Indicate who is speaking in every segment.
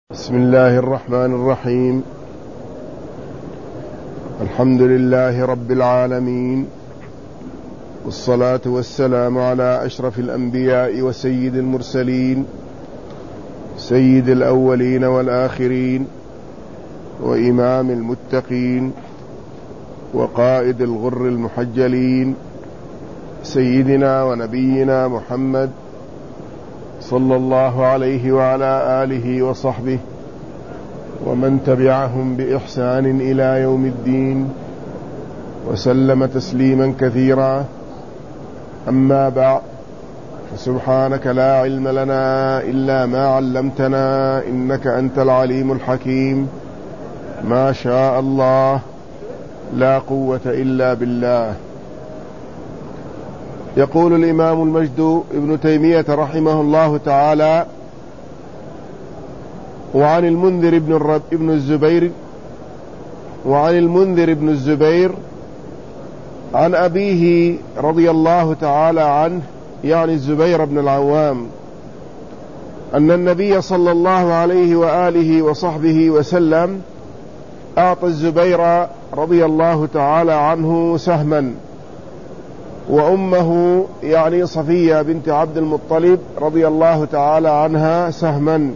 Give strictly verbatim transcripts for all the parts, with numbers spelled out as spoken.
Speaker 1: بسم الله الرحمن الرحيم. الحمد لله رب العالمين، والصلاة والسلام على أشرف الأنبياء وسيد المرسلين، سيد الأولين والآخرين، وإمام المتقين، وقائد الغر المحجلين، سيدنا ونبينا محمد صلى الله عليه وعلى آله وصحبه ومن تبعهم بإحسان إلى يوم الدين، وسلم تسليما كثيرا. أما بعد، فسبحانك لا علم لنا إلا ما علمتنا، إنك أنت العليم الحكيم. ما شاء الله، لا قوة إلا بالله. يقول الإمام المجد ابن تيمية رحمه الله تعالى: وعن المنذر بن, الرب ابن الزبير وعن المنذر بن الزبير عن أبيه رضي الله تعالى عنه، يعني الزبير بن العوام، أن النبي صلى الله عليه وآله وصحبه وسلم أعطى الزبير رضي الله تعالى عنه سهما، وأمه يعني صفية بنت عبد المطلب رضي الله تعالى عنها سهما،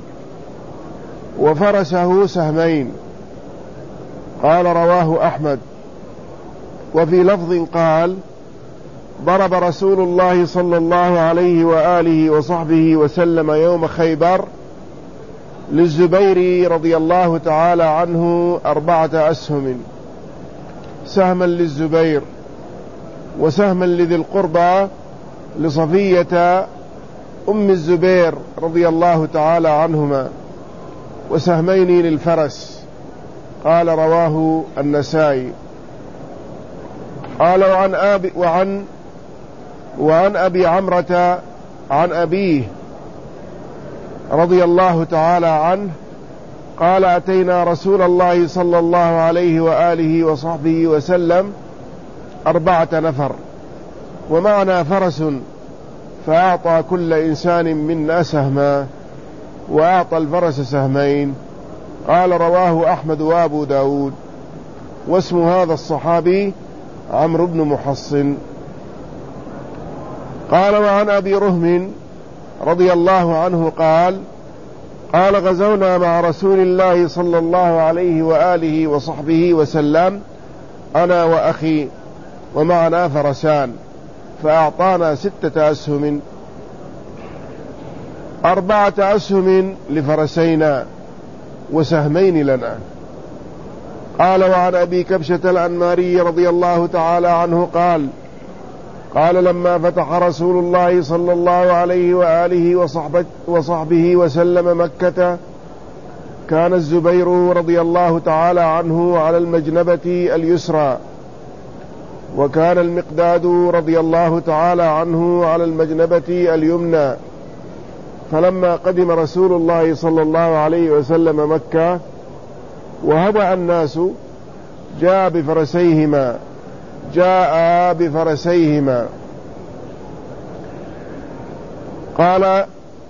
Speaker 1: وفرسه سهمين. قال: رواه أحمد. وفي لفظ قال: ضرب رسول الله صلى الله عليه وآله وصحبه وسلم يوم خيبر للزبير رضي الله تعالى عنه أربعة أسهم، سهما للزبير، وسهما لذي القربى لصفية أم الزبير رضي الله تعالى عنهما، وسهمين للفرس. قال: رواه النسائي. قال: وعن أبي, وعن وعن أبي عمرة عن أبيه رضي الله تعالى عنه قال: أتينا رسول الله صلى الله عليه وآله وصحبه وسلم أربعة نفر ومعنا فرس، فأعطى كل إنسان منا سهما، وأعطى الفرس سهمين. قال: رواه أحمد وأبو داود. واسم هذا الصحابي عمرو بن محصن. قال: وعن أبي رهم رضي الله عنه قال: قال: غزونا مع رسول الله صلى الله عليه وآله وصحبه وسلم أنا وأخي، ومعنا فرسان، فأعطانا ستة أسهم، أربعة أسهم لفرسينا وسهمين لنا. قال: وعن أبي كبشة الأنماري رضي الله تعالى عنه قال: قال: لما فتح رسول الله صلى الله عليه وآله وصحبه, وصحبه وسلم مكة، كان الزبير رضي الله تعالى عنه على المجنبة اليسرى، وكان المقداد رضي الله تعالى عنه على المجنبة اليمنى. فلما قدم رسول الله صلى الله عليه وسلم مكة وهبأ الناس، جاء بفرسيهما جاء بفرسيهما قال: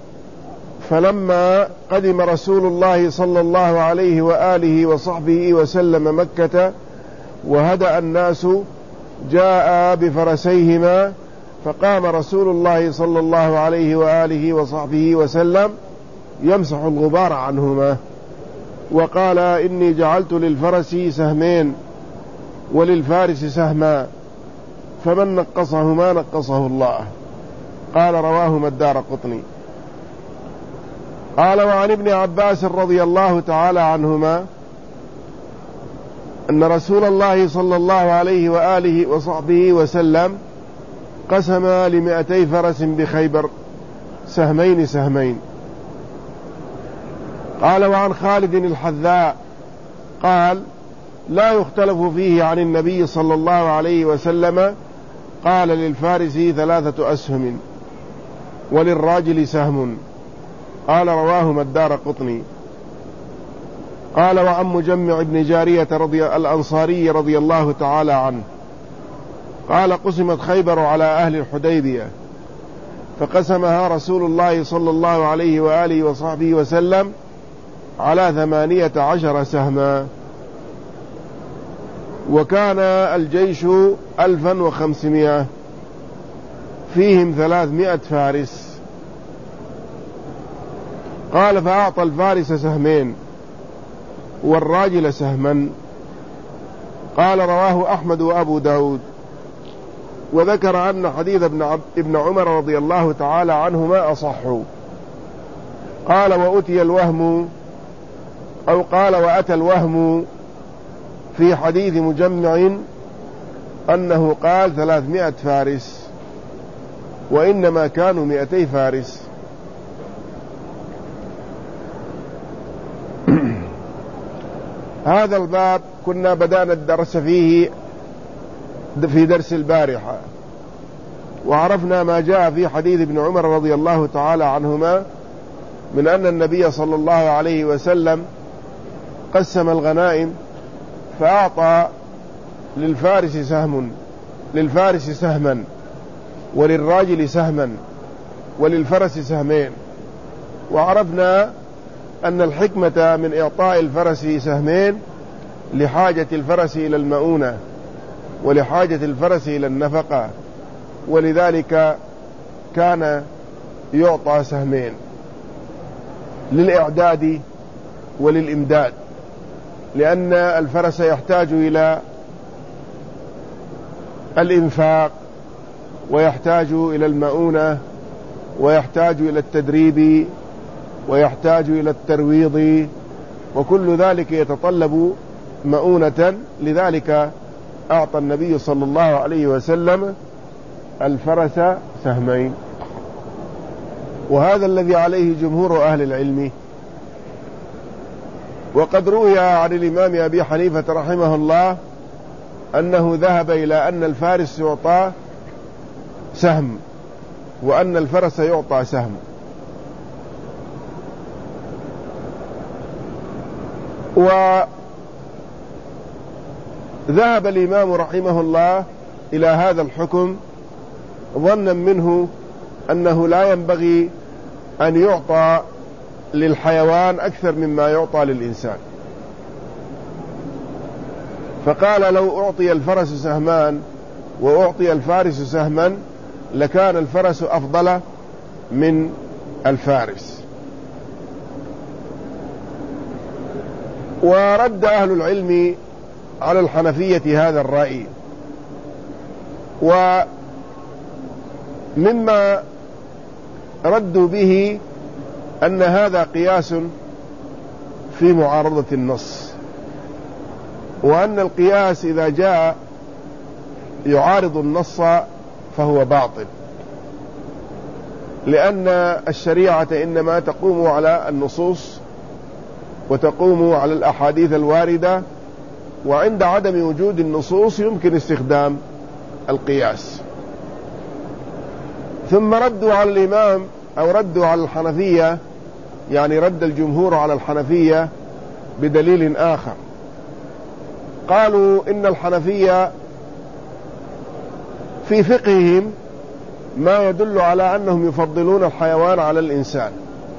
Speaker 1: فلما قدم رسول الله صلى الله عليه وآله وصحبه وسلم مكة وهدأ الناس، جاء بفرسيهما، فقام رسول الله صلى الله عليه وآله وصحبه وسلم يمسح الغبار عنهما، وقال: إني جعلت للفرس سهمين وللفارس سهما، فمن نقصهما نقصه الله. قال: رواهما الدارقطني. قال: وعن ابن عباس رضي الله تعالى عنهما أن رسول الله صلى الله عليه وآله وصحبه وسلم قسم لمئتي فرس بخيبر سهمين سهمين. قال: وعن خالد الحذاء قال: لا يختلف فيه عن النبي صلى الله عليه وسلم قال: للفارس ثلاثة أسهم وللراجل سهم. قال: رواهما الدارقطني. قال: وعن مجمع بن جارية رضي الأنصاري رضي الله تعالى عنه قال: قسمت خيبر على أهل الحديبية، فقسمها رسول الله صلى الله عليه وآله وصحبه وسلم على ثمانية عشر سهما. وكان الجيش ألفا وخمسمائة فيهم ثلاثمائة فارس. قال فأعطى الفارس سهمين والراجل سهما. قال رواه أحمد وأبو داود. وذكر أن حديث ابن عمر رضي الله تعالى عنهما أصح. قال وأتي الوهم أو قال وأتى الوهم في حديث مجمع أنه قال ثلاثمائة فارس وإنما كانوا مئتي فارس. هذا الباب كنا بدأنا الدرس فيه في درس البارحة، وعرفنا ما جاء في حديث ابن عمر رضي الله تعالى عنهما من أن النبي صلى الله عليه وسلم قسم الغنائم فأعطى للفارس سهم للفارس سهما وللراجل سهما وللفرس سهمين. وعرفنا أن الحكمة من إعطاء الفرس سهمين لحاجة الفرس إلى المؤونة ولحاجة الفرس إلى النفقة، ولذلك كان يعطى سهمين للإعداد وللإمداد، لأن الفرس يحتاج إلى الإنفاق ويحتاج إلى المؤونة ويحتاج إلى التدريب ويحتاج إلى الترويض، وكل ذلك يتطلب مؤونة. لذلك أعطى النبي صلى الله عليه وسلم الفرس سهمين، وهذا الذي عليه جمهور أهل العلم. وقد روي عن الإمام أبي حنيفة رحمه الله أنه ذهب إلى أن الفارس يعطى سهم وأن الفرس يعطى سهم. وذهب الإمام رحمه الله إلى هذا الحكم ظنا منه أنه لا ينبغي أن يعطى للحيوان أكثر مما يعطى للإنسان، فقال لو أعطي الفرس سهمان وأعطي الفارس سهما لكان الفرس أفضل من الفارس. ورد أهل العلم على الحنفية هذا الرأي، ومما ردوا به أن هذا قياس في معارضة النص، وأن القياس إذا جاء يعارض النص فهو باطل، لأن الشريعة إنما تقوم على النصوص وتقوم على الأحاديث الواردة، وعند عدم وجود النصوص يمكن استخدام القياس. ثم ردوا على الإمام أو ردوا على الحنفية، يعني رد الجمهور على الحنفية بدليل آخر. قالوا إن الحنفية في فقههم ما يدل على أنهم يفضلون الحيوان على الإنسان،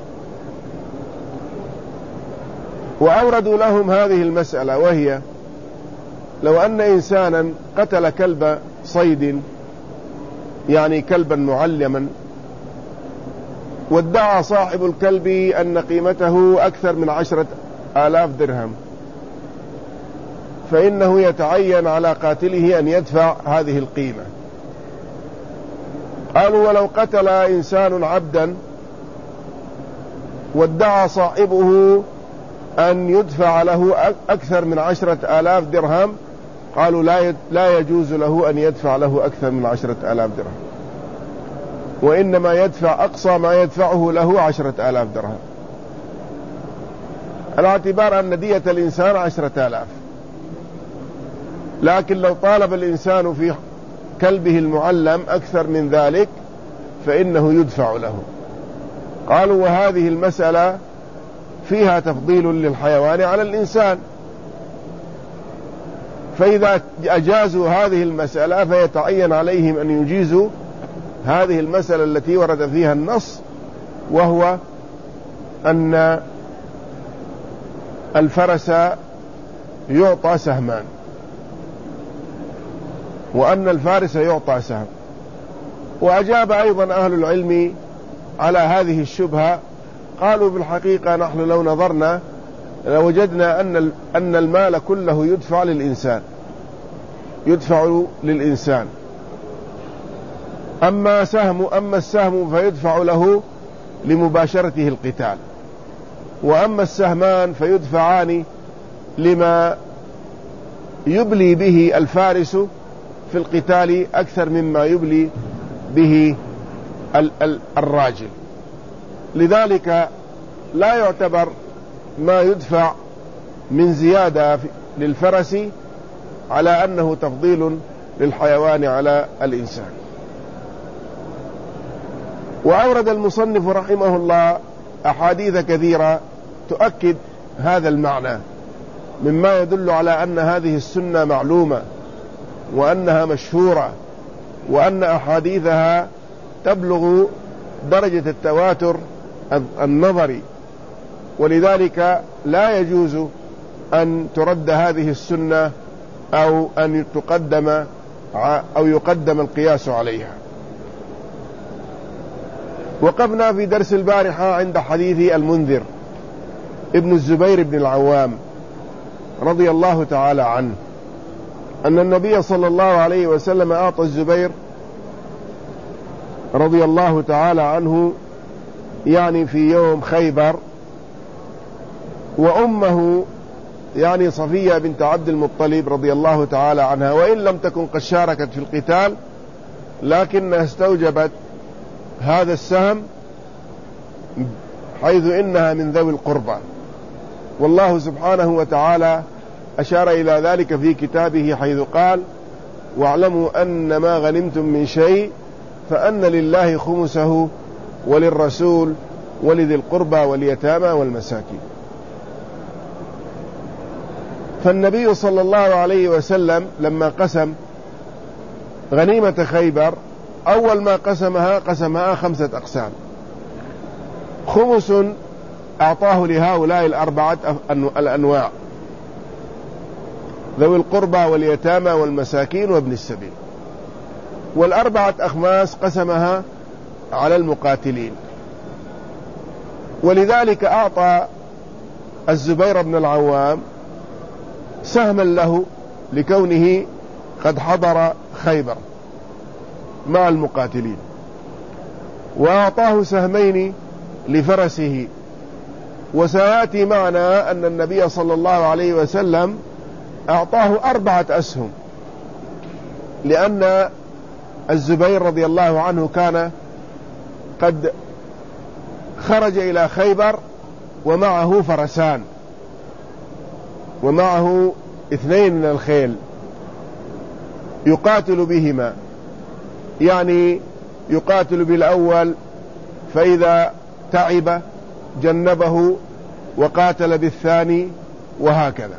Speaker 1: وأوردوا لهم هذه المسألة، وهي لو أن إنسانا قتل كلب صيد، يعني كلبا معلما، وادعى صاحب الكلب أن قيمته أكثر من عشرة آلاف درهم، فإنه يتعين على قاتله أن يدفع هذه القيمة. قالوا ولو قتل إنسان عبدا وادعى صاحبه أن يدفع له أكثر من عشرة آلاف درهم، قالوا لا لا يجوز له أن يدفع له أكثر من عشرة آلاف درهم، وإنما يدفع أقصى ما يدفعه له عشرة آلاف درهم، على اعتبار أن دية الإنسان عشرة آلاف. لكن لو طالب الإنسان في كلبه المعلم أكثر من ذلك فإنه يدفع له. قالوا وهذه المسألة فيها تفضيل للحيوان على الإنسان، فإذا أجازوا هذه المسألة فيتعين عليهم أن يجيزوا هذه المسألة التي ورد فيها النص، وهو أن الفرس يعطى سهمان، وأن الفارس يعطى سهم. وأجاب أيضا أهل العلم على هذه الشبهة، قالوا بالحقيقة نحن لو نظرنا لوجدنا أن أن المال كله يدفع للإنسان يدفع للإنسان أما سهم أما السهم فيدفع له لمباشرته القتال، وأما السهمان فيدفعان لما يبلي به الفارس في القتال أكثر مما يبلي به الراجل. لذلك لا يعتبر ما يدفع من زيادة للفرس على أنه تفضيل للحيوان على الإنسان. وأورد المصنف رحمه الله أحاديث كثيرة تؤكد هذا المعنى، مما يدل على أن هذه السنة معلومة وأنها مشهورة وأن أحاديثها تبلغ درجة التواتر النظري، ولذلك لا يجوز أن ترد هذه السنة أو أن تقدم أو يقدم القياس عليها. وقفنا في درس البارحة عند حديث المنذر ابن الزبير بن العوام رضي الله تعالى عنه أن النبي صلى الله عليه وسلم أعطى الزبير رضي الله تعالى عنه يعني في يوم خيبر، وأمه يعني صفية بنت عبد المطلب رضي الله تعالى عنها، وإن لم تكن قد شاركت في القتال لكنها استوجبت هذا السهم حيث إنها من ذوي القربى، والله سبحانه وتعالى أشار إلى ذلك في كتابه حيث قال: واعلموا أن ما غنمتم من شيء فأن لله خمسه وللرسول ولذي القربى واليتامى والمساكين. فالنبي صلى الله عليه وسلم لما قسم غنيمة خيبر أول ما قسمها قسمها خمسة أقسام، خمس أعطاه لهؤلاء الأربعة الأنواع: ذوي القربى واليتامى والمساكين وابن السبيل، والأربعة أخماس قسمها على المقاتلين. ولذلك أعطى الزبير بن العوام سهما له لكونه قد حضر خيبر مع المقاتلين، وأعطاه سهمين لفرسه. وسيأتي معنا أن النبي صلى الله عليه وسلم أعطاه أربعة أسهم، لأن الزبير رضي الله عنه كان قد خرج إلى خيبر ومعه فرسان ومعه اثنين من الخيل يقاتل بهما، يعني يقاتل بالأول فإذا تعب جنبه وقاتل بالثاني وهكذا.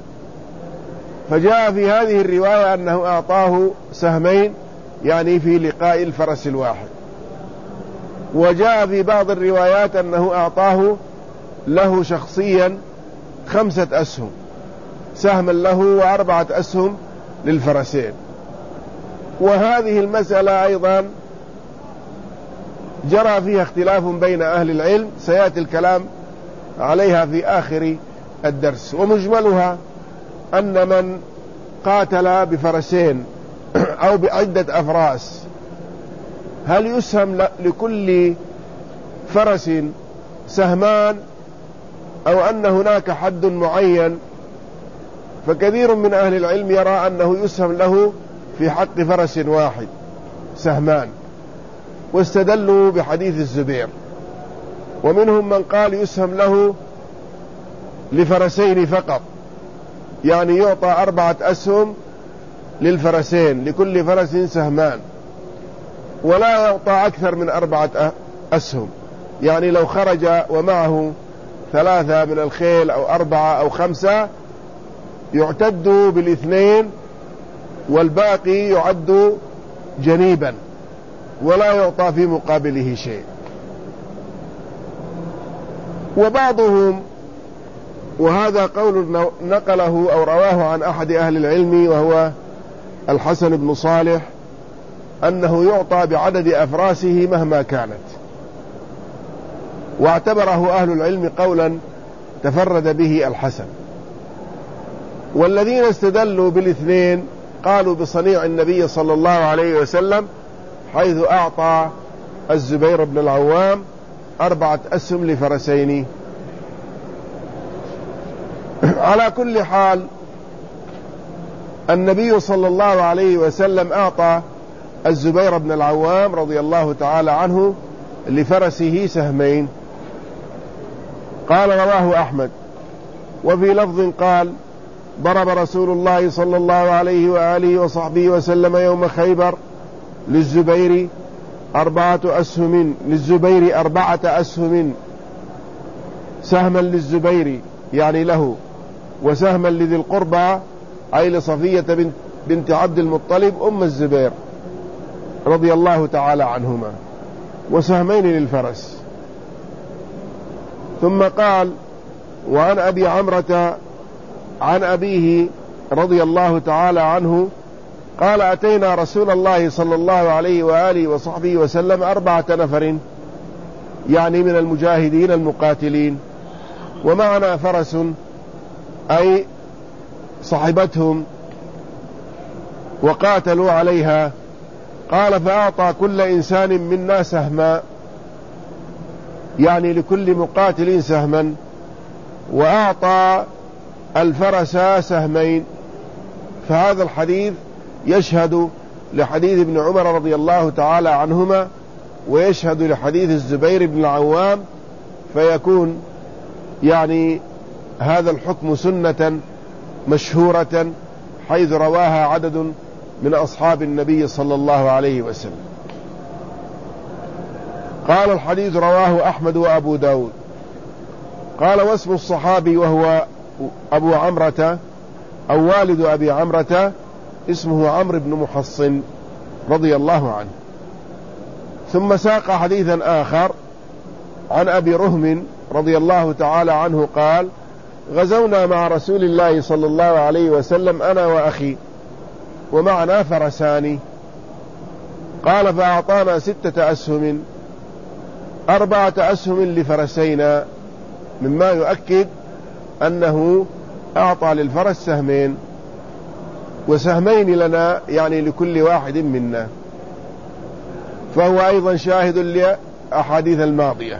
Speaker 1: فجاء في هذه الرواية أنه أعطاه سهمين يعني في لقاء الفرس الواحد، وجاء في بعض الروايات أنه أعطاه له شخصيا خمسة أسهم، سهما له وأربعة أسهم للفرسين. وهذه المسألة أيضا جرى فيها اختلاف بين أهل العلم، سيأتي الكلام عليها في آخر الدرس. ومجملها أن من قاتل بفرسين أو بعدة أفراس هل يسهم لكل فرس سهمان أو أن هناك حد معين؟ فكثير من أهل العلم يرى أنه يسهم له في حق فرس واحد سهمان، واستدلوا بحديث الزبير. ومنهم من قال يسهم له لفرسين فقط، يعني يعطى أربعة أسهم للفرسين لكل فرس سهمان، ولا يعطى أكثر من أربعة أسهم، يعني لو خرج ومعه ثلاثة من الخيل أو أربعة أو خمسة يعتد بالاثنين والباقي يعد جنيبا ولا يعطى في مقابله شيء. وبعضهم وهذا قول نقله أو رواه عن أحد أهل العلم وهو الحسن بن صالح أنه يعطى بعدد أفراسه مهما كانت، واعتبره أهل العلم قولا تفرد به الحسن. والذين استدلوا بالاثنين قالوا بصنيع النبي صلى الله عليه وسلم حيث أعطى الزبير بن العوام أربعة أسهم لفرسين. على كل حال النبي صلى الله عليه وسلم أعطى الزبير بن العوام رضي الله تعالى عنه لفرسه سهمين. قال رواه أحمد وفي لفظ قال ضرب رسول الله صلى الله عليه وآله وصحبه وسلم يوم خيبر للزبير أربعة أسهم للزبير أربعة أسهم، سهما للزبير يعني له، وسهما لذي القربى أي لصفية بنت, بنت عبد المطلب أم الزبير رضي الله تعالى عنهما، وسهمين للفرس. ثم قال وعن أبي عمرة عن أبيه رضي الله تعالى عنه قال أتينا رسول الله صلى الله عليه وآله وصحبه وسلم أربعة نفر يعني من المجاهدين المقاتلين، ومعنا فرس أي صحبتهم وقاتلوا عليها. قال فأعطى كل إنسان منا سهما يعني لكل مقاتل سهما، وأعطى الفرس سهمين. فهذا الحديث يشهد لحديث ابن عمر رضي الله تعالى عنهما، ويشهد لحديث الزبير بن العوام، فيكون يعني هذا الحكم سنة مشهورة حيث رواها عدد من أصحاب النبي صلى الله عليه وسلم. قال الحديث رواه أحمد وأبو داود. قال واسم الصحابي وهو أبو عمرة أو والد أبي عمرة اسمه عمرو بن محصن رضي الله عنه. ثم ساق حديثا آخر عن أبي رهم رضي الله تعالى عنه قال غزونا مع رسول الله صلى الله عليه وسلم أنا وأخي ومعنا فرسان. قال فأعطانا ستة أسهم، أربعة أسهم لفرسينا، مما يؤكد أنه أعطى للفرس سهمين وسهمين لنا يعني لكل واحد منا، فهو أيضا شاهد لأحاديث الماضية.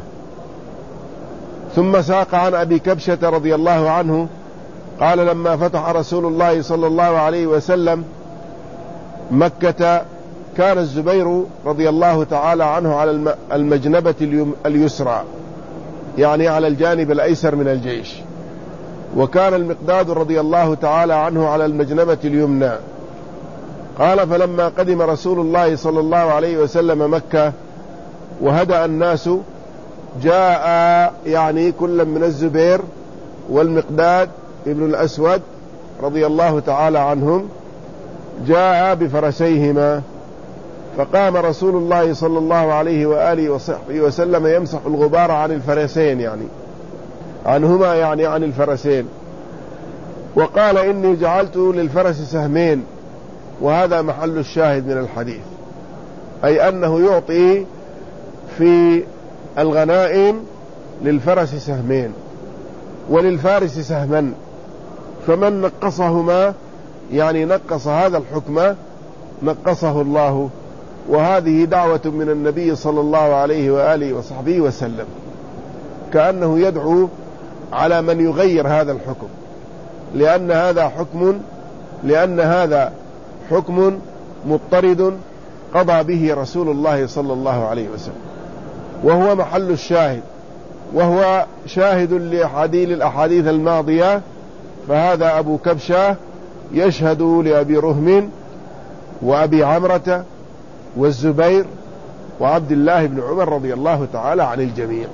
Speaker 1: ثم ساق عن أبي كبشة رضي الله عنه قال لما فتح رسول الله صلى الله عليه وسلم مكة كان الزبير رضي الله تعالى عنه على المجنبة اليسرى يعني على الجانب الأيسر من الجيش، وكان المقداد رضي الله تعالى عنه على المجنبة اليمنى. قال فلما قدم رسول الله صلى الله عليه وسلم مكة وهدأ الناس جاء يعني كل من الزبير والمقداد ابن الأسود رضي الله تعالى عنهم جاء بفرسيهما، فقام رسول الله صلى الله عليه وآله وصحبه وسلم يمسح الغبار عن الفرسين يعني عنهما يعني عن الفرسين، وقال إني جعلت للفرس سهمين، وهذا محل الشاهد من الحديث، أي أنه يعطي في الغنائم للفرس سهمين وللفارس سهما، فمن نقصهما يعني نقص هذا الحكم نقصه الله. وهذه دعوة من النبي صلى الله عليه وآله وصحبه وسلم، كأنه يدعو على من يغير هذا الحكم، لأن هذا حكم لأن هذا حكم مضطرد قضى به رسول الله صلى الله عليه وسلم، وهو محل الشاهد، وهو شاهد للأحاديث الماضية. فهذا أبو كبشة يشهد لأبي رهم وأبي عمرة والزبير وعبد الله بن عمر رضي الله تعالى عن الجميع.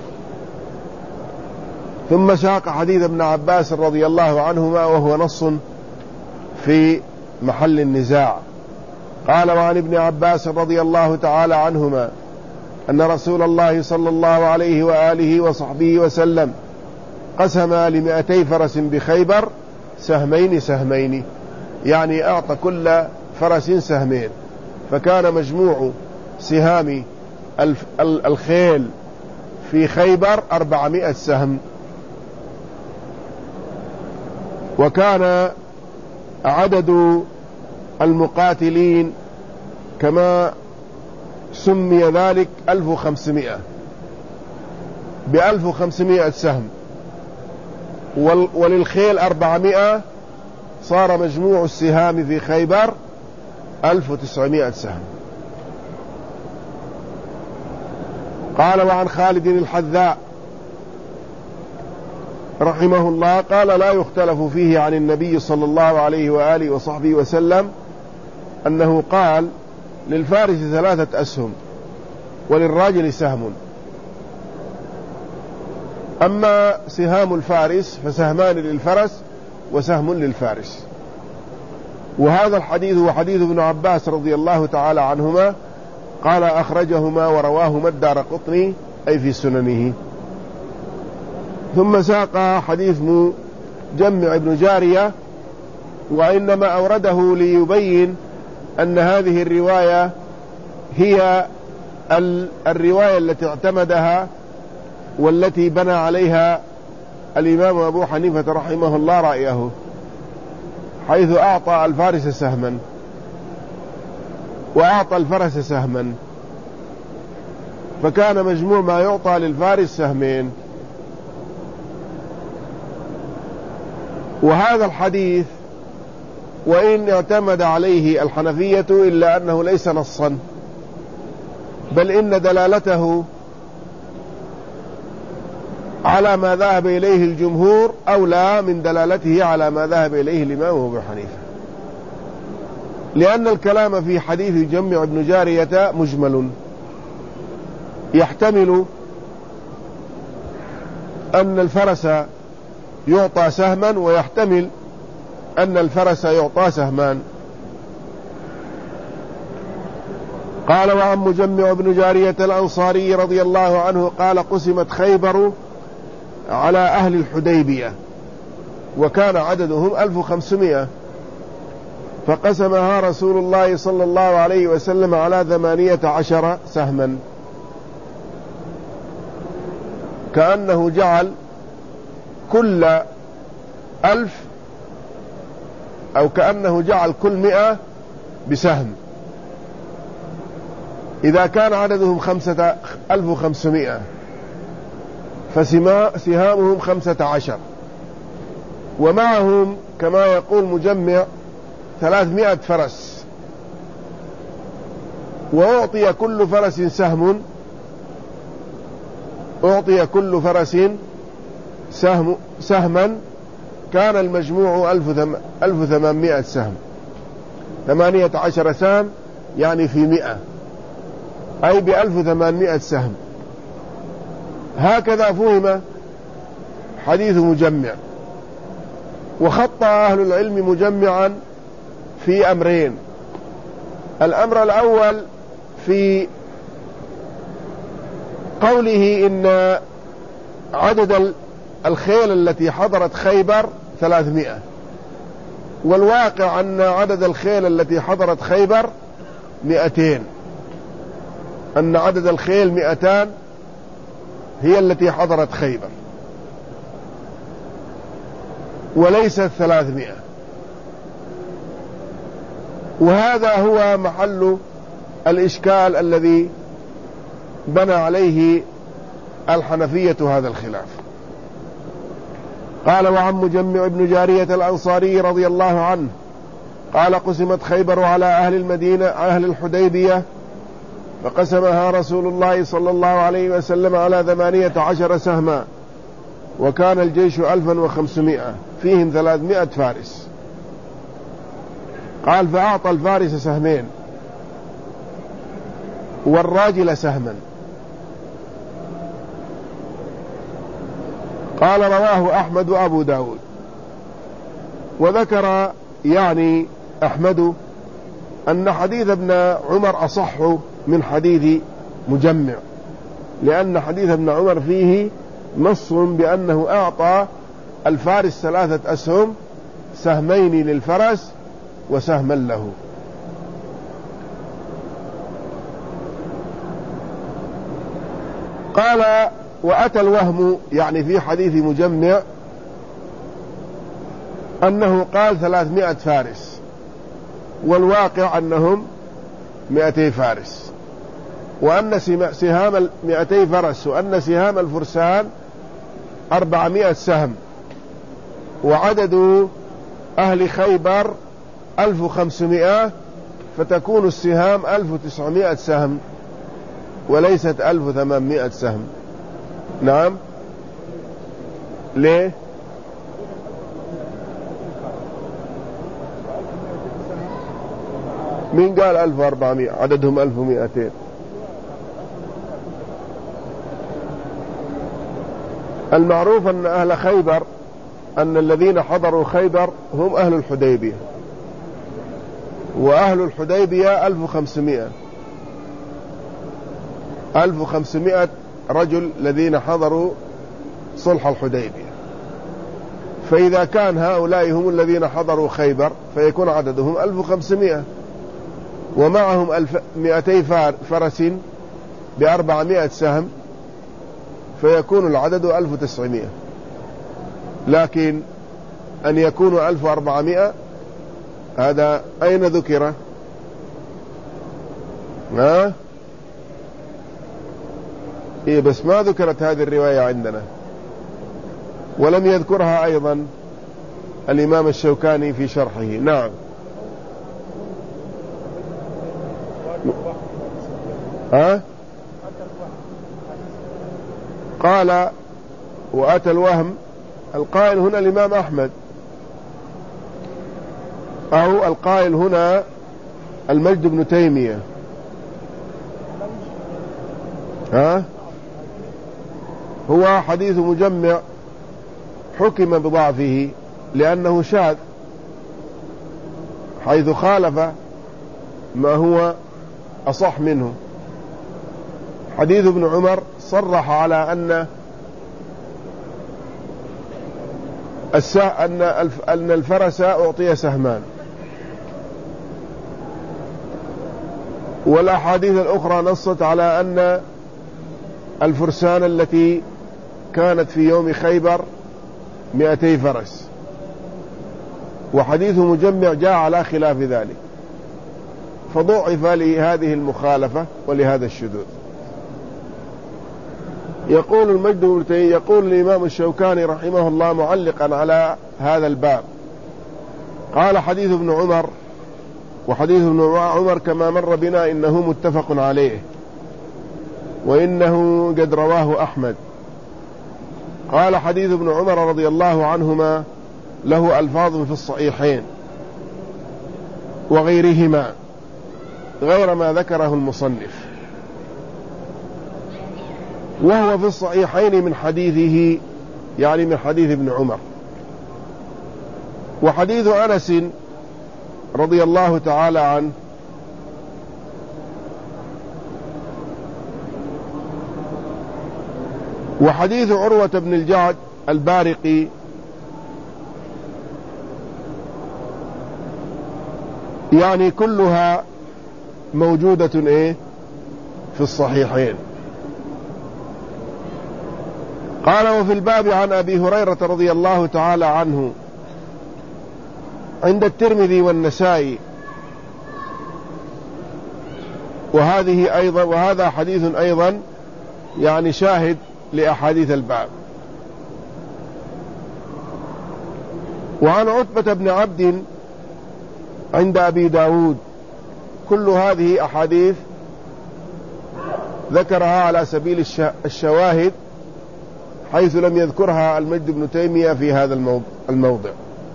Speaker 1: ثم ساق حديث ابن عباس رضي الله عنهما وهو نص في محل النزاع. قال وعن ابن عباس رضي الله تعالى عنهما أن رسول الله صلى الله عليه وآله وصحبه وسلم قسم لمئتي فرس بخيبر سهمين سهمين، يعني أعطى كل فرس سهمين، فكان مجموع سهام الخيل في خيبر أربعمائة سهم. وكان عدد المقاتلين كما سمي ذلك ألف وخمسمائة، بألف وخمسمائة سهم، وللخيل أربعمائة، صار مجموع السهام في خيبر ألف وتسعمائة سهم. قال: وعن خالد الحذاء رحمه الله قال: لا يختلف فيه عن النبي صلى الله عليه وآله وصحبه وسلم أنه قال: للفارس ثلاثة أسهم وللراجل سهم، أما سهام الفارس فسهمان للفرس وسهم للفارس. وهذا الحديث هو حديث ابن عباس رضي الله تعالى عنهما، قال: أخرجهما ورواهما الدارقطني أي في سننه. ثم ساق حديث مجمع بن جارية، وإنما أورده ليبين أن هذه الرواية هي الرواية التي اعتمدها والتي بنى عليها الإمام أبو حنيفة رحمه الله رأيه، حيث أعطى الفارس سهما وأعطى الفرس سهما، فكان مجموع ما يعطى للفارس سهمين. وهذا الحديث وإن اعتمد عليه الحنفية إلا أنه ليس نصا، بل إن دلالته على ما ذهب إليه الجمهور أولى من دلالته على ما ذهب إليه الإمام أبو حنيفة، لأن الكلام في حديث جمع بن جارية مجمل، يحتمل أن الفرس يعطى سهما، ويحتمل أن الفرس يعطى سهمان. قال: وعن مجمع بن جارية الأنصاري رضي الله عنه قال: قسمت خيبر على أهل الحديبية وكان عددهم ألف وخمسمائة، فقسمها رسول الله صلى الله عليه وسلم على ثمانية عشر سهما، كأنه جعل كل ألف أو كأنه جعل كل مئة بسهم، إذا كان عددهم خمسة ألف وخمسمائة فسهامهم خمسة عشر، ومعهم كما يقول مجمع ثلاثمائة فرس، وأعطي كل فرس سهم، أعطي كل فرس سهم سهما، كان المجموع ألف وثمانمائة سهم، ثمانية عشر سهم يعني في مئة، أي بألف وثمانمائة سهم. هكذا فهم حديث مجمع. وخط أهل العلم مجمعا في أمرين: الأمر الأول في قوله إن عدد الخيل التي حضرت خيبر ثلاثمائة، والواقع أن عدد الخيل التي حضرت خيبر مئتين، أن عدد الخيل مئتان هي التي حضرت خيبر وليست ثلاثمائة. وهذا هو محل الإشكال الذي بنى عليه الحنفية هذا الخلاف. قال: وعن مجمع بن جارية الأنصاري رضي الله عنه قال: قسمت خيبر على أهل المدينة أهل الحديبية، فقسمها رسول الله صلى الله عليه وسلم على ثمانية عشر سهما، وكان الجيش ألفا وخمسمائة فيهم ثلاثمائة فارس. قال: فأعطى الفارس سهمين والراجل سهما. قال: رواه أحمد وأبو داود. وذكر يعني أحمد أن حديث ابن عمر أصح من حديث مجمع، لأن حديث ابن عمر فيه نص بأنه أعطى الفارس ثلاثة أسهم، سهمين للفرس وسهما له. قال وأتى الوهم، يعني في حديث مجمع، أنه قال ثلاثمائة فارس، والواقع أنهم مئتي فارس، وأن سهام مئتي فرس، وأن سهام الفرسان أربعمائة سهم، وعدد أهل خيبر ألف وخمسمائة، فتكون السهام ألف وتسعمائة سهم وليست ألف وثمانمائة سهم. نعم، ليه؟ مين قال ألف وأربعمائة؟ عددهم ألف ومائتين. المعروف أن أهل خيبر، أن الذين حضروا خيبر هم أهل الحديبية، وأهل الحديبية ألف وخمسمائة ألف وخمسمائة رجل الذين حضروا صلح الحديبية. فإذا كان هؤلاء هم الذين حضروا خيبر فيكون عددهم ألف وخمسمائة، ومعهم ألف مئتي فرس بأربعمائة سهم، فيكون العدد ألف وتسعمائة. لكن أن يكونوا ألف وأربعمائة هذا أين ذكر؟ ها؟ إيه، بس ما ذكرت هذه الرواية عندنا، ولم يذكرها أيضا الإمام الشوكاني في شرحه. نعم. ها؟ قال وأتى الوهم، القائل هنا الإمام أحمد، أو القائل هنا المجد بن تيمية. ها؟ هو حديث مجمع حكم بضعفه لأنه شاذ، حيث خالف ما هو أصح منه. حديث ابن عمر صرح على أن أن الفرس أعطي سهمان، والأحاديث الأخرى نصت على أن الفرسان التي كانت في يوم خيبر مئتي فرس، وحديث مجمع جاء على خلاف ذلك، فضعف لهذه المخالفة ولهذا الشذوذ. يقول المجد بن تيمية، يقول الإمام الشوكاني رحمه الله معلقا على هذا الباب، قال حديث ابن عمر وحديث ابن عمر كما مر بنا إنه متفق عليه، وإنه قد رواه أحمد. قال حديث ابن عمر رضي الله عنهما له ألفاظ في الصحيحين وغيرهما غير ما ذكره المصنف، وهو في الصحيحين من حديثه، يعني من حديث ابن عمر. وحديث أنس رضي الله تعالى عنه وحديث عروة بن الجعد البارقي يعني كلها موجودة ايه في الصحيحين. قال وفي الباب عن أبي هريرة رضي الله تعالى عنه عند الترمذي والنسائي، وهذه أيضا وهذا حديث أيضا يعني شاهد لأحاديث الباب. وعن عتبة بن عبد عند أبي داود، كل هذه أحاديث ذكرها على سبيل الشواهد، حيث لم يذكرها المجد بن تيمية في هذا الموضع.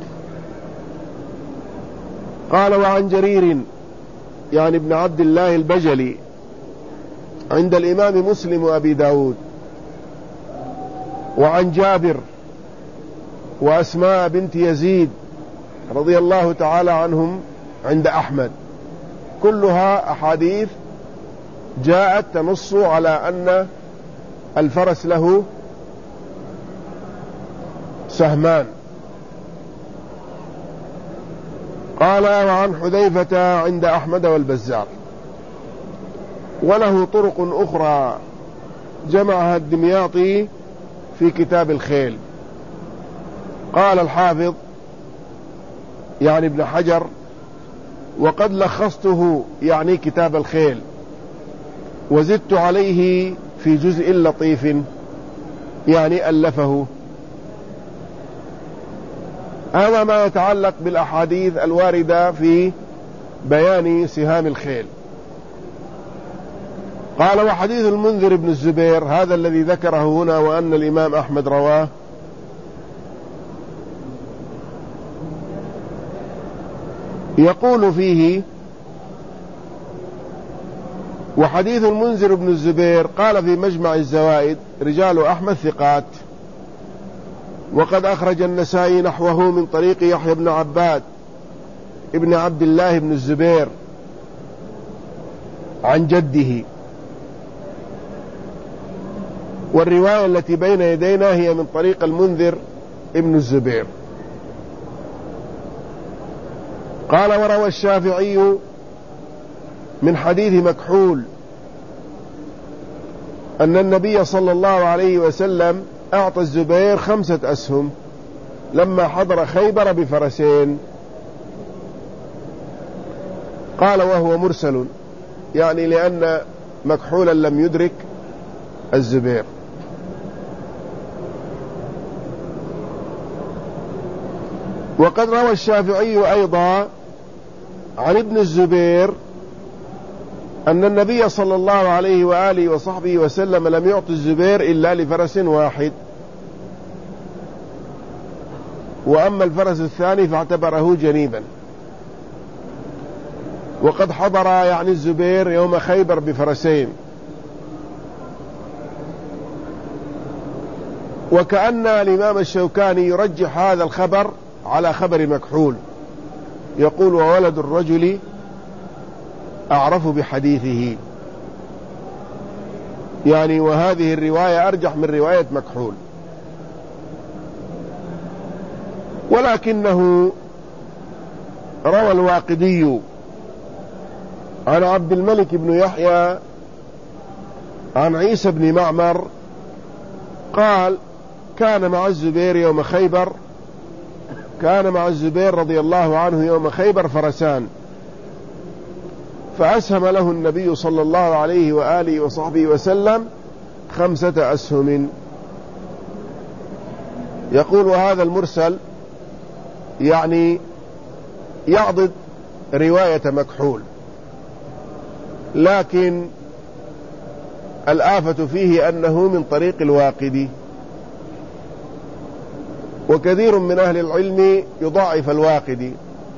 Speaker 1: قال وعن جرير يعني ابن عبد الله البجلي عند الإمام مسلم وأبي داود، وعن جابر وأسماء بنت يزيد رضي الله تعالى عنهم عند أحمد، كلها أحاديث جاءت تنص على أن الفرس له سهمان. قال وعن حذيفة عند أحمد والبزار. وله طرق أخرى جمعها الدمياطي في كتاب الخيل. قال الحافظ يعني ابن حجر وقد لخصته يعني كتاب الخيل وزدت عليه في جزء لطيف يعني ألفه. هذا ما يتعلق بالأحاديث الواردة في بيان سهام الخيل. قال وحديث المنذر بن الزبير هذا الذي ذكره هنا وأن الإمام أحمد رواه يقول فيه وحديث المنذر بن الزبير قال في مجمع الزوائد رجال أحمد ثقات. وقد أخرج النسائي نحوه من طريق يحيى بن عباد ابن عبد الله بن الزبير عن جده. والرواية التي بين يدينا هي من طريق المنذر ابن الزبير. قال وروى الشافعي من حديث مكحول أن النبي صلى الله عليه وسلم أعطى الزبير خمسة أسهم لما حضر خيبر بفرسين. قال وهو مرسل يعني لأن مكحولا لم يدرك الزبير. وقد روى الشافعي أيضا عن ابن الزبير أن النبي صلى الله عليه وآله وصحبه وسلم لم يعطي الزبير إلا لفرس واحد، وأما الفرس الثاني فاعتبره جنيبا. وقد حضر يعني الزبير يوم خيبر بفرسين. وكأن الإمام الشوكاني يرجح هذا الخبر على خبر مكحول، يقول وولد الرجل أعرف بحديثه، يعني وهذه الرواية أرجح من رواية مكحول. ولكنه روى الواقدي عن عبد الملك بن يحيى عن عيسى بن معمر قال كان مع الزبير يوم خيبر كان مع الزبير رضي الله عنه يوم خيبر فرسان، فأسهم له النبي صلى الله عليه وآله وصحبه وسلم خمسة أسهم. يقول وهذا المرسل يعني يعضد رواية مكحول، لكن الآفة فيه أنه من طريق الواقدي، وكثير من أهل العلم يضاعف الواقدي،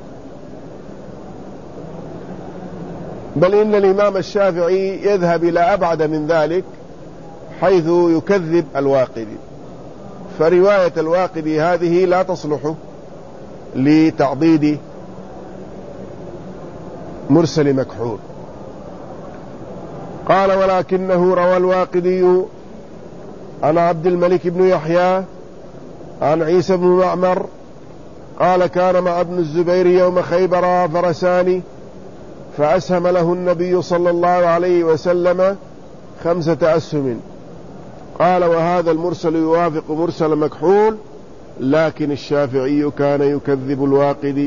Speaker 1: بل إن الإمام الشافعي يذهب إلى أبعد من ذلك حيث يكذب الواقدي، فرواية الواقدي هذه لا تصلح لتعضيد مرسل مكحول. قال ولكنه روى الواقدي عن عبد الملك بن يحيى عن عيسى بن معمر قال كان مع ابن الزبير يوم خيبر فرسان فأسهم له النبي صلى الله عليه وسلم خمسة أسهم. قال وهذا المرسل يوافق مرسل مكحول، لكن الشافعي كان يكذب الواقدي.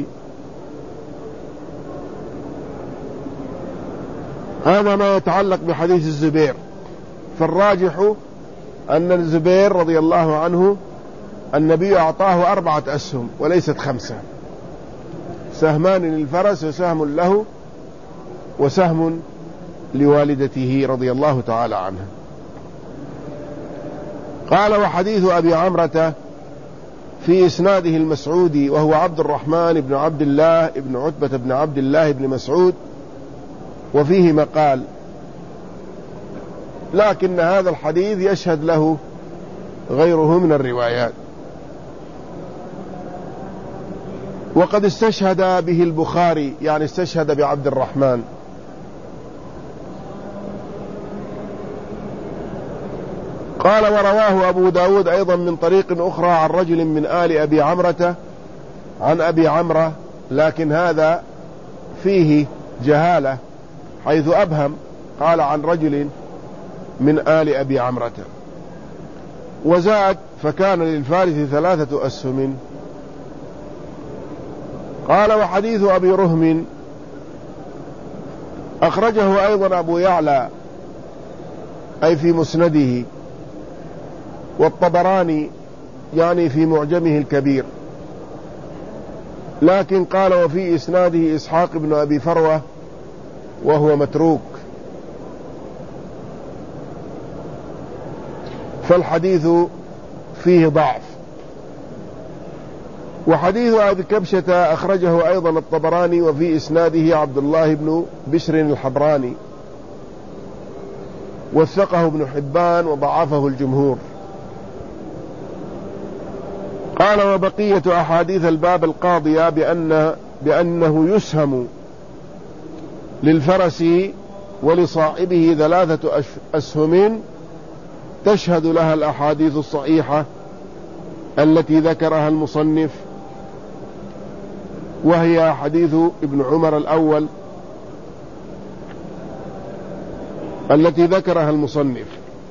Speaker 1: هذا ما يتعلق بحديث الزبير. فالراجح أن الزبير رضي الله عنه النبي أعطاه أربعة أسهم وليست خمسة، سهمان للفرس وسهم له وسهم لوالدته رضي الله تعالى عنها. قال وحديث أبي عمرة في إسناده المسعودي وهو عبد الرحمن بن عبد الله بن عتبة بن عبد الله بن مسعود، وفيه مقال، لكن هذا الحديث يشهد له غيره من الروايات. وقد استشهد به البخاري، يعني استشهد بعبد الرحمن. قال ورواه أبو داود أيضا من طريق أخرى عن رجل من آل أبي عمرة عن أبي عمرة، لكن هذا فيه جهالة حيث أبهم، قال عن رجل من آل أبي عمرة. وزاد فكان للفارس ثلاثة أسهم. قال وحديث أبي رهم أخرجه أيضا أبو يعلى أي في مسنده، والطبراني يعني في معجمه الكبير، لكن قال وفي إسناده إسحاق بن أبي فروة وهو متروك، فالحديث فيه ضعف. وحديث أبي كبشة أخرجه أيضا الطبراني وفي إسناده عبد الله بن بشر الحبراني، وثقه ابن حبان وضعفه الجمهور. قال وبقية أحاديث الباب القاضية بأن بأنه يسهم للفرس ولصاحبه ثلاثة أسهم تشهد لها الأحاديث الصحيحة التي ذكرها المصنف، وهي حديث ابن عمر الأول التي ذكرها المصنف،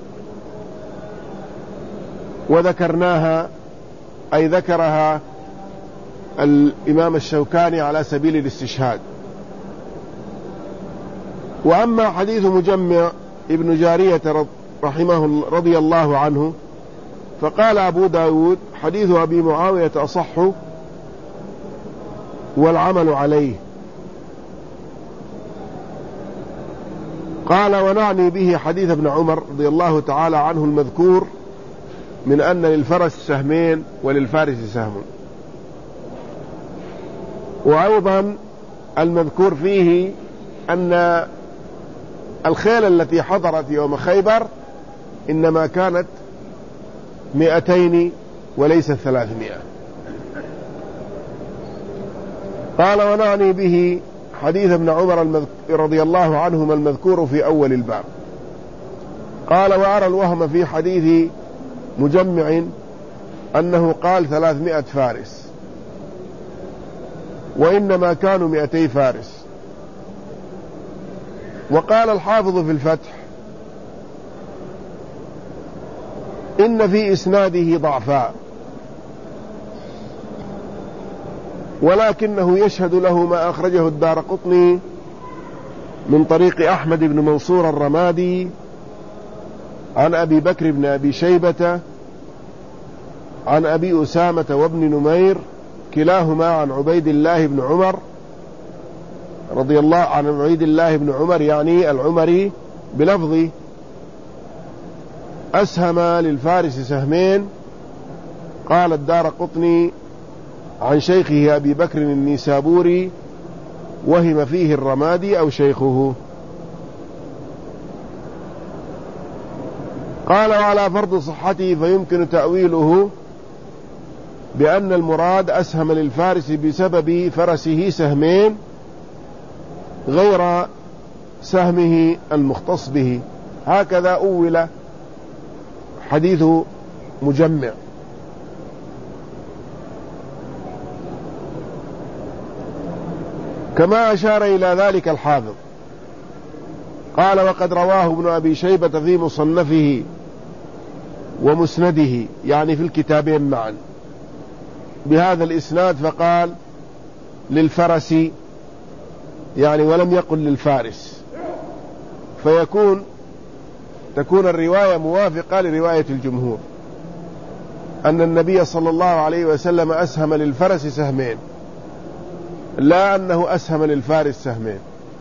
Speaker 1: وذكرناها أي ذكرها الإمام الشوكاني على سبيل الاستشهاد. وأما حديث مجمع ابن جارية رحمه رضي الله عنه فقال أبو داود حديث أبي معاوية أصح والعمل عليه. قال ونعني به حديث ابن عمر رضي الله تعالى عنه المذكور من أن للفرس سهمين وللفارس سهم، وأيضا المذكور فيه أن الخيل التي حضرت يوم خيبر إنما كانت مئتين وليس ثلاثمائة. قال ونعني به حديث ابن عمر رضي الله عنهما المذكور في أول الباب. قال وأرى الوهم في حديث مجمع أنه قال ثلاثمائة فارس، وإنما كانوا مئتي فارس. وقال الحافظ في الفتح إن في إسناده ضعفاء، ولكنه يشهد له ما أخرجه الدارقطني من طريق أحمد بن منصور الرمادي عن أبي بكر بن أبي شيبة عن أبي أسامة وابن نمير كلاهما عن عبيد الله بن عمر رضي الله عن عبيد الله بن عمر يعني العمري بلفظ أسهم للفارس سهمين. قال الدارقطني عن شيخه أبي بكر النيسابوري وهم فيه الرمادي أو شيخه. قال وعلى فرض صحته فيمكن تأويله بأن المراد أسهم للفارس بسبب فرسه سهمين غير سهمه المختص به، هكذا أول حديث مجمع. كما أشار إلى ذلك الحافظ. قال وقد رواه ابن أبي شيبة في مصنفه ومسنده يعني في الكتابين معا بهذا الإسناد، فقال للفرس يعني ولم يقل للفارس، فيكون تكون الرواية موافقة لرواية الجمهور أن النبي صلى الله عليه وسلم أسهم للفرس سهمين، لا أنه أسهم للفارس سهمين.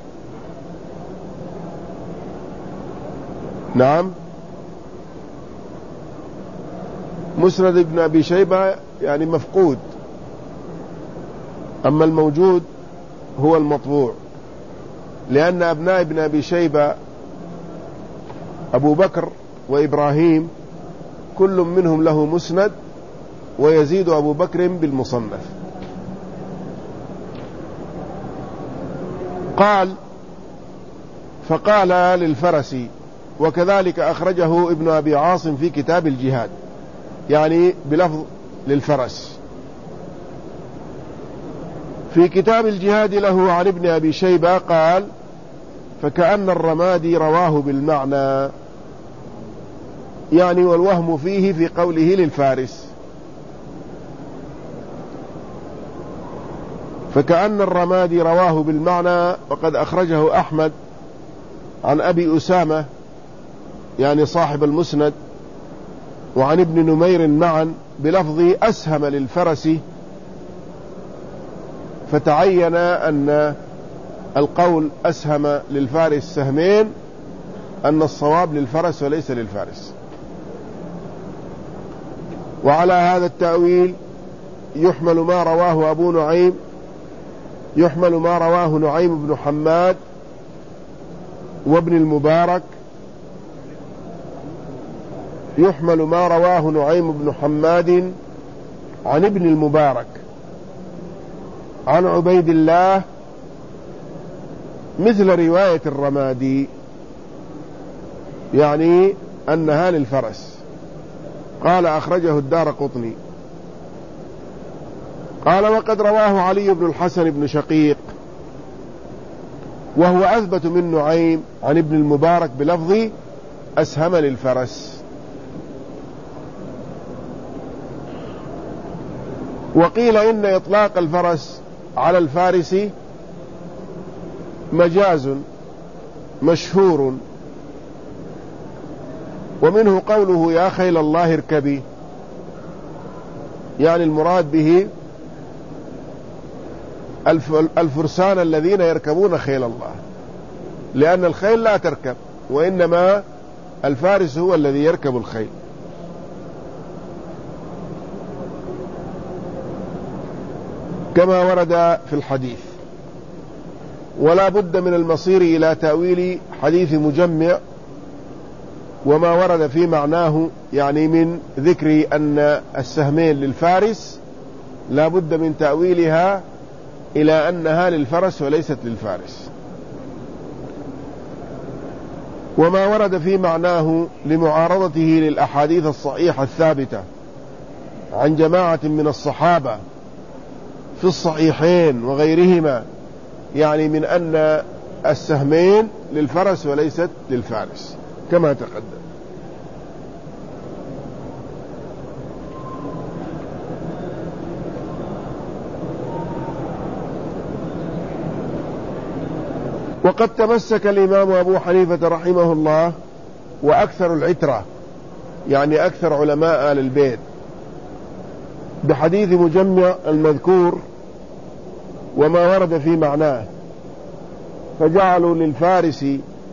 Speaker 1: نعم. مسند ابن أبي شيبة يعني مفقود، أما الموجود هو المطبوع، لأن أبناء ابن أبي شيبة أبو بكر وإبراهيم كل منهم له مسند، ويزيد أبو بكر بالمصنف. قال فقال للفرس وكذلك أخرجه ابن أبي عاصم في كتاب الجهاد، يعني بلفظ للفرس. في كتاب الجهاد له عن ابن أبي شيبة قال: فكأن الرمادي رواه بالمعنى، يعني والوهم فيه في قوله للفارس. فكأن الرمادي رواه بالمعنى، وقد أخرجه أحمد عن أبي أسامة يعني صاحب المسند وعن ابن نمير معا بلفظ أسهم للفرس، فتعين أن القول أسهم للفارس سهمين أن الصواب للفرس وليس للفارس. وعلى هذا التأويل يحمل ما رواه أبو نعيم يحمل ما رواه نعيم بن حماد وابن المبارك يحمل ما رواه نعيم بن حماد عن ابن المبارك عن عبيد الله مثل رواية الرمادي، يعني أنها للفرس. قال: أخرجه الدارقطني. قال: وقد رواه علي بن الحسن بن شقيق وهو أثبت من نعيم عن ابن المبارك بلفظ أسهم للفرس. وقيل إن إطلاق الفرس على الفارس مجاز مشهور، ومنه قوله: يا خيل الله اركبي، يعني المراد به الفرسان الذين يركبون خيل الله، لأن الخيل لا تركب، وإنما الفارس هو الذي يركب الخيل. كما ورد في الحديث. ولا بد من المصير إلى تأويل حديث مجمع وما ورد في معناه، يعني من ذكر أن السهمين للفارس لا بد من تأويلها إلى أنها للفرس وليست للفارس، وما ورد في معناه لمعارضته للأحاديث الصحيحة الثابتة عن جماعة من الصحابة في الصحيحين وغيرهما، يعني من أن السهمين للفرس وليست للفارس كما تقدم. وقد تمسك الإمام أبو حنيفة رحمه الله وأكثر العترة، يعني أكثر علماء آل البيت، بحديث مجمع المذكور وما ورد في معناه، فجعلوا للفارس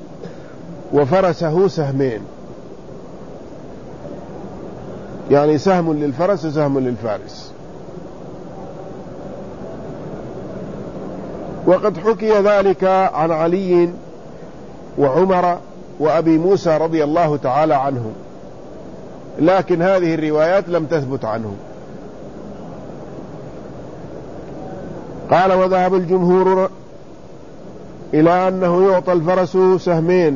Speaker 1: وفرسه سهمين، يعني سهم للفرس وسهم للفارس. وقد حكي ذلك عن علي وعمر وأبي موسى رضي الله تعالى عنهم، لكن هذه الروايات لم تثبت عنهم. قال: وذهب الجمهور إلى أنه يعطى الفرس سهمين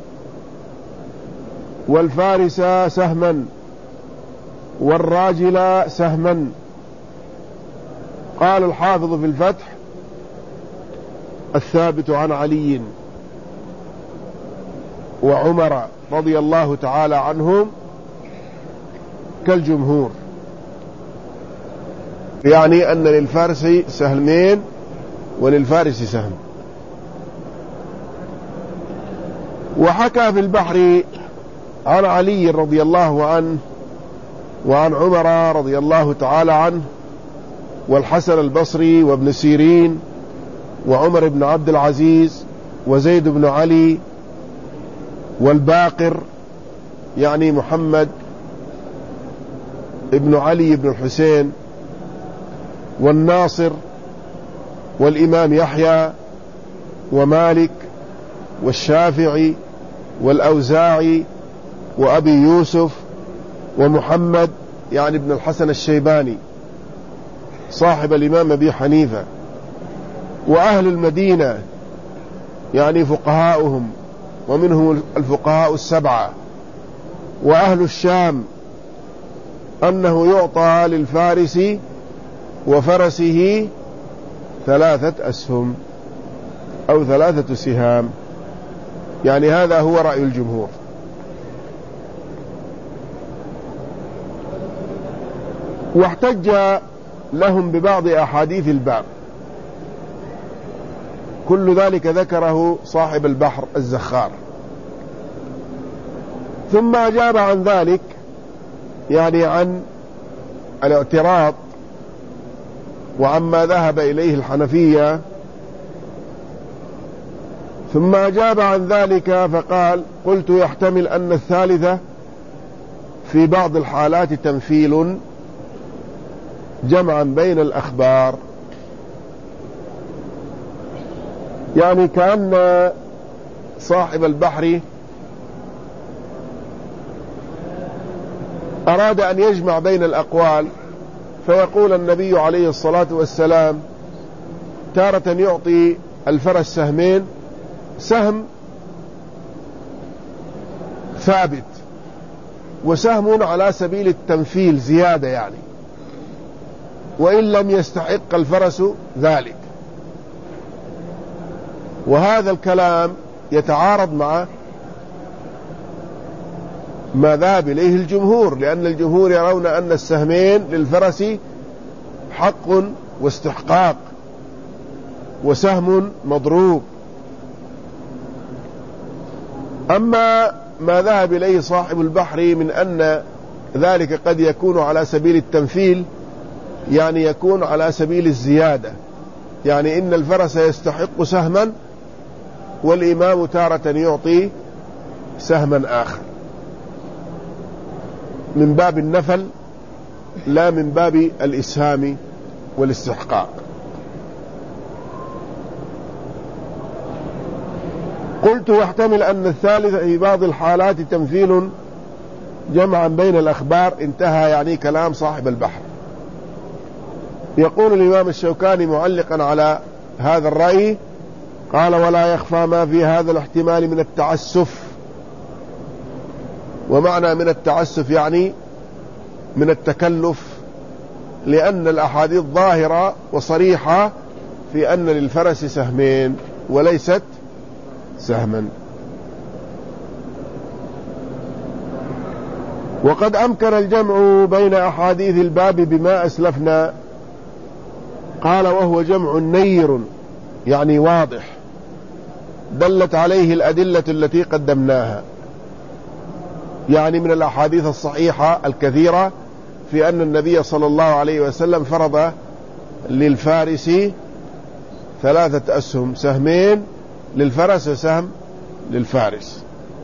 Speaker 1: والفارس سهما والراجل سهما. قال الحافظ في الفتح: الثابت عن علي وعمر رضي الله تعالى عنهم كالجمهور، يعني أن للفارس سهمين وللفارس سهم. وحكى في البحر عن علي رضي الله عنه وعن عمر رضي الله تعالى عنه والحسن البصري وابن سيرين وعمر بن عبد العزيز وزيد بن علي والباقر، يعني محمد ابن علي بن الحسين، والناصر والإمام يحيى ومالك والشافعي والأوزاعي وأبي يوسف ومحمد، يعني ابن الحسن الشيباني صاحب الإمام أبي حنيفة، وأهل المدينة يعني فقهاؤهم ومنهم الفقهاء السبعة وأهل الشام أنه يعطى للفارس وفرسه ثلاثة أسهم أو ثلاثة سهام، يعني هذا هو رأي الجمهور. واحتج لهم ببعض أحاديث الباب، كل ذلك ذكره صاحب البحر الزخار. ثم أجاب عن ذلك، يعني عن الاعتراض وعما ذهب إليه الحنفية، ثم أجاب عن ذلك فقال: قلت يحتمل أن الثالثة في بعض الحالات تمثيل جمعا بين الأخبار، يعني كأن صاحب البحر أراد أن يجمع بين الأقوال، فيقول النبي عليه الصلاة والسلام تارة يعطي الفرس سهمين، سهم ثابت وسهم على سبيل التمثيل زيادة، يعني وإن لم يستحق الفرس ذلك. وهذا الكلام يتعارض مع ما ذهب إليه الجمهور، لأن الجمهور يرون أن السهمين للفرس حق واستحقاق وسهم مضروب. أما ما ذهب إليه صاحب البحر من أن ذلك قد يكون على سبيل التمثيل، يعني يكون على سبيل الزيادة، يعني إن الفرس يستحق سهما والإمام تارة يعطي سهما آخر، من باب النفل لا من باب الإسهام والاستحقاق. قلت واحتمل أن الثالث في بعض الحالات تمثيل جمعا بين الأخبار. انتهى يعني كلام صاحب البحر. يقول الإمام الشوكاني معلقا على هذا الرأي، قال: ولا يخفى ما في هذا الاحتمال من التعسف. ومعنى من التعسف يعني من التكلف، لأن الأحاديث ظاهرة وصريحة في أن للفرس سهمين وليست سهما. وقد أمكن الجمع بين أحاديث الباب بما أسلفنا، قال: وهو جمع نير، يعني واضح، دلت عليه الأدلة التي قدمناها، يعني من الأحاديث الصحيحة الكثيرة في أن النبي صلى الله عليه وسلم فرض للفارس ثلاثة أسهم، سهمين للفرس وسهم للفارس.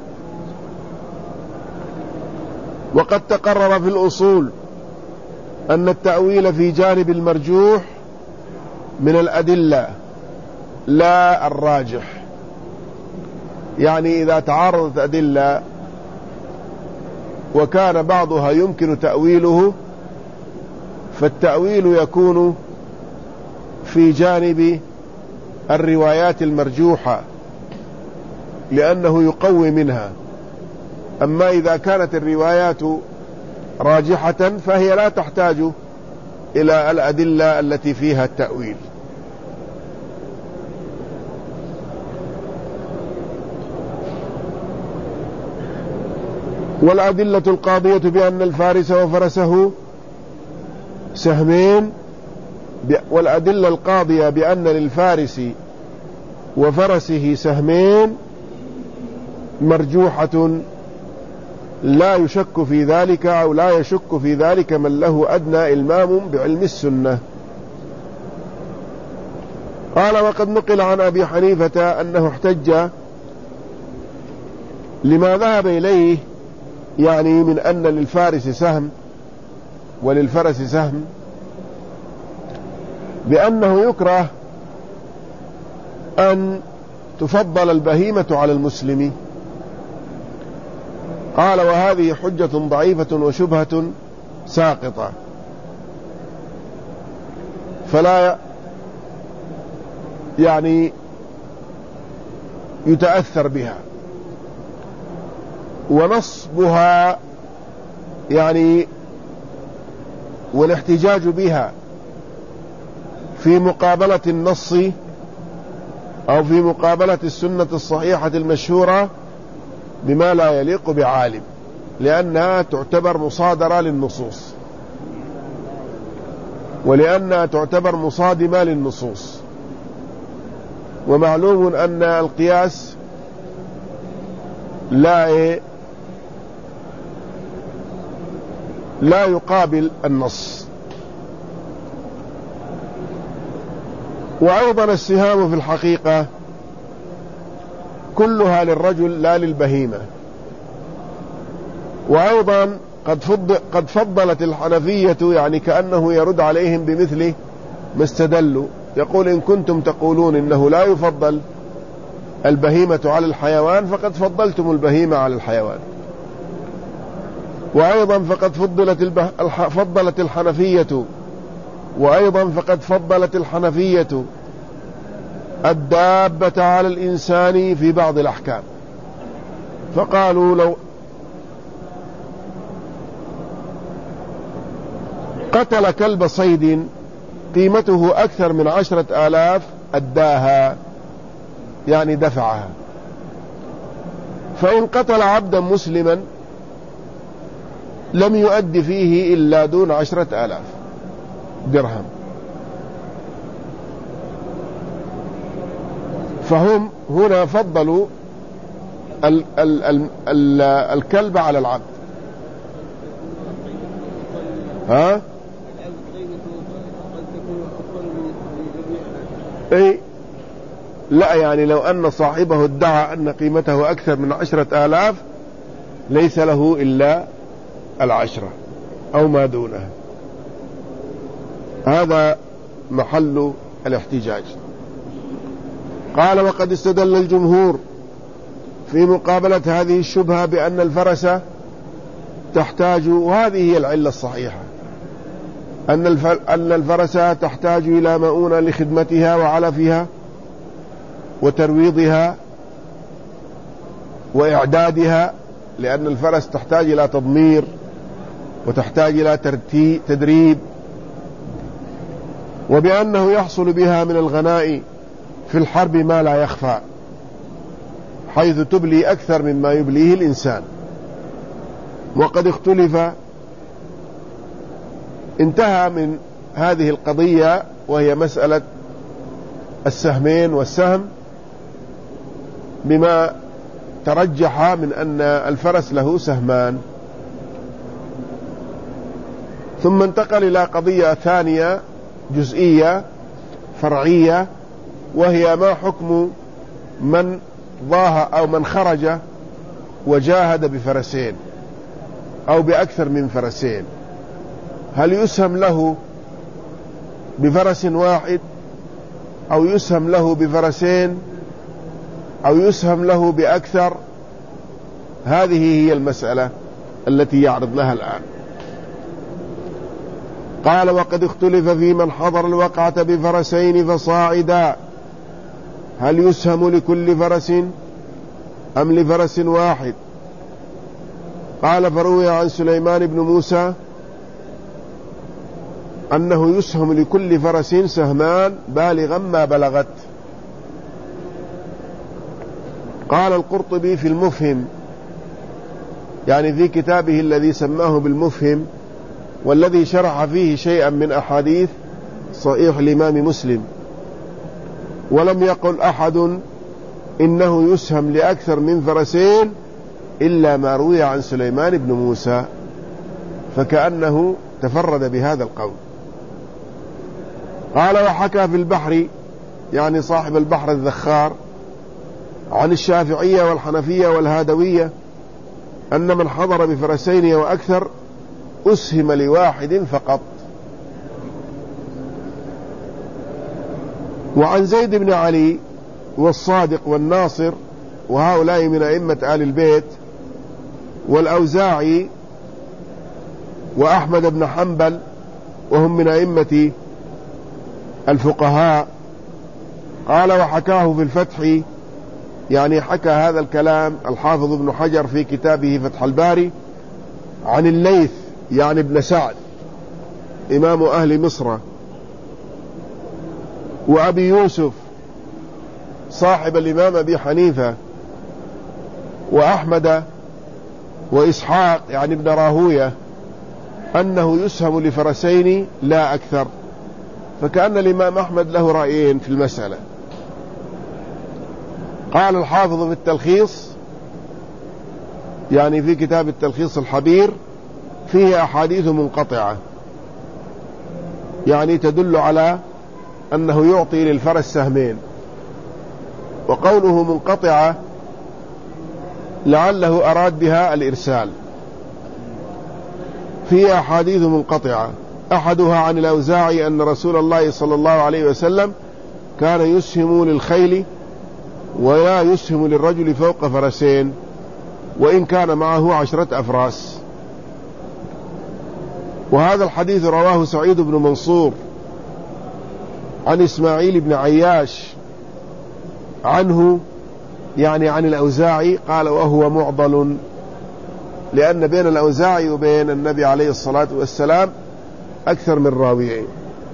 Speaker 1: وقد تقرر في الأصول أن التأويل في جانب المرجوح من الأدلة لا الراجح، يعني إذا تعارضت أدلة وكان بعضها يمكن تأويله، فالتأويل يكون في جانب الروايات المرجوحة لأنه يقوي منها. أما إذا كانت الروايات راجحة فهي لا تحتاج إلى الأدلة التي فيها التأويل. والأدلة القاضية بأن الفارس وفرسه سهمين، والأدلة القاضية بأن للفارس وفرسه سهمين مرجوحة، لا يشك في ذلك أو لا يشك في ذلك من له أدنى إلمام بعلم السنة. قال: وقد نقل عن أبي حنيفة أنه احتج لما ذهب إليه، يعني من أن للفارس سهم وللفرس سهم، بأنه يكره أن تفضل البهيمة على المسلم. قال: وهذه حجة ضعيفة وشبهة ساقطة، فلا يعني يتأثر بها. ونصبها يعني والاحتجاج بها في مقابلة النص أو في مقابلة السنة الصحيحة المشهورة بما لا يليق بعالم، لأنها تعتبر مصادرة للنصوص، ولأنها تعتبر مصادمة للنصوص. ومعلوم أن القياس لا لا يقابل النص. وأيضا السهام في الحقيقة كلها للرجل لا للبهيمة. وأيضا قد فضل قد فضلت الحنفية، يعني كأنه يرد عليهم بمثل ما استدلوا، يقول إن كنتم تقولون إنه لا يفضل البهيمة على الحيوان فقد فضلتم البهيمة على الحيوان. وأيضا فقد فضلت, البه... الح... فضلت الحنفية وأيضا فقد فضلت الحنفية الدابة على الإنسان في بعض الأحكام، فقالوا لو قتل كلب صيد قيمته أكثر من عشرة آلاف أداها، يعني دفعها. فإن قتل عبدا مسلما لم يؤد فيه إلا دون عشرة آلاف درهم. فهم هنا فضلوا ال ال ال ال الكلب على العبد. ها؟ اي لا، يعني لو أن صاحبه ادعى أن قيمته أكثر من عشرة آلاف ليس له إلا العشرة أو ما دونها. هذا محل الاحتجاج. قال وقد استدل الجمهور في مقابلة هذه الشبهة بأن الفرس تحتاج، وهذه هي العلة الصحيحة، أن أن الفرس تحتاج إلى مؤونة لخدمتها وعلفها وترويضها وإعدادها، لأن الفرس تحتاج إلى تضمير وتحتاج إلى تدريب، وبأنه يحصل بها من الغناء في الحرب ما لا يخفى، حيث تبلي أكثر مما يبليه الإنسان. وقد اختلف، انتهى من هذه القضية وهي مسألة السهمين والسهم بما ترجح من أن الفرس له سهمان. ثم انتقل إلى قضية ثانية جزئية فرعية، وهي ما حكم من ضاه أو من خرج وجاهد بفرسين أو بأكثر من فرسين، هل يسهم له بفرس واحد أو يسهم له بفرسين أو يسهم له بأكثر؟ هذه هي المسألة التي يعرض لها الآن. قال وقد اختلف في من حضر الوقعة بفرسين فصاعدا، هل يسهم لكل فرس أم لفرس واحد؟ قال فروي عن سليمان بن موسى أنه يسهم لكل فرس سهمان بالغا ما بلغت. قال القرطبي في المفهم، يعني في كتابه الذي سماه بالمفهم، والذي شرح فيه شيئا من أحاديث صحيح الإمام مسلم، ولم يقل أحد إنه يسهم لأكثر من فرسين إلا ما روي عن سليمان بن موسى، فكأنه تفرد بهذا القول. قال وحكى في البحر، يعني صاحب البحر الذخار، عن الشافعية والحنفية والهادوية أن من حضر بفرسين وأكثر أسهم لواحد فقط. وعن زيد بن علي والصادق والناصر، وهؤلاء من أئمة آل البيت، والأوزاعي وأحمد بن حنبل، وهم من أئمة الفقهاء. قال وحكاه في الفتح يعني حكى هذا الكلام الحافظ ابن حجر في كتابه فتح الباري عن الليث يعني ابن سعد إمام أهل مصر، وأبي يوسف صاحب الإمام أبي حنيفة، وأحمد وإسحاق يعني ابن راهوية أنه يسهم لفرسين لا أكثر. فكأن الإمام أحمد له رأيين في المسألة. قال الحافظ في التلخيص يعني في كتاب التلخيص الحبير فيه أحاديث منقطعة يعني تدل على أنه يعطي للفرس سهمين، وقوله منقطعة لعله أراد بها الإرسال. فيه أحاديث منقطعة أحدها عن الأوزاعي أن رسول الله صلى الله عليه وسلم كان يسهم للخيل ولا يسهم للرجل فوق فرسين وإن كان معه عشرة أفراس. وهذا الحديث رواه سعيد بن منصور عن إسماعيل بن عياش عنه يعني عن الأوزاعي قال وهو معضل، لأن بين الأوزاعي وبين النبي عليه الصلاة والسلام أكثر من راويين.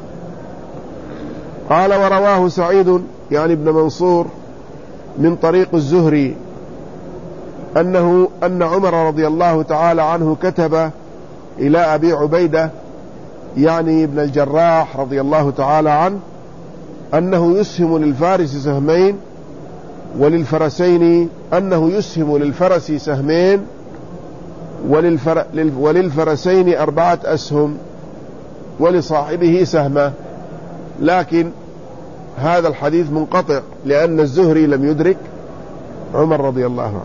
Speaker 1: قال ورواه سعيد يعني ابن منصور من طريق الزهري أنه أن عمر رضي الله تعالى عنه كتب إلى أبي عبيدة يعني ابن الجراح رضي الله تعالى عنه أنه يسهم للفارس سهمين وللفرسين أنه يسهم للفرس سهمين وللفر... وللفرسين أربعة أسهم ولصاحبه سهمة. لكن هذا الحديث منقطع لأن الزهري لم يدرك عمر رضي الله عنه.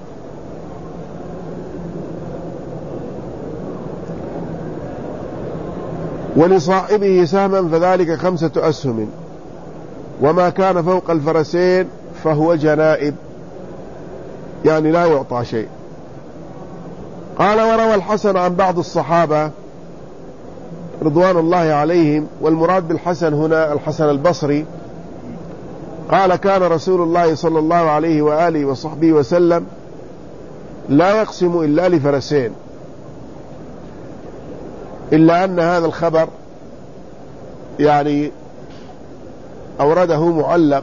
Speaker 1: ولصاحبه سهما فذلك خمسة أسهم، وما كان فوق الفرسين فهو جنائب يعني لا يعطى شيء. قال وروى الحسن عن بعض الصحابة رضوان الله عليهم، والمراد بالحسن هنا الحسن البصري، قال كان رسول الله صلى الله عليه وآله وصحبه وسلم لا يقسم إلا لفرسين، إلا أن هذا الخبر يعني أورده معلق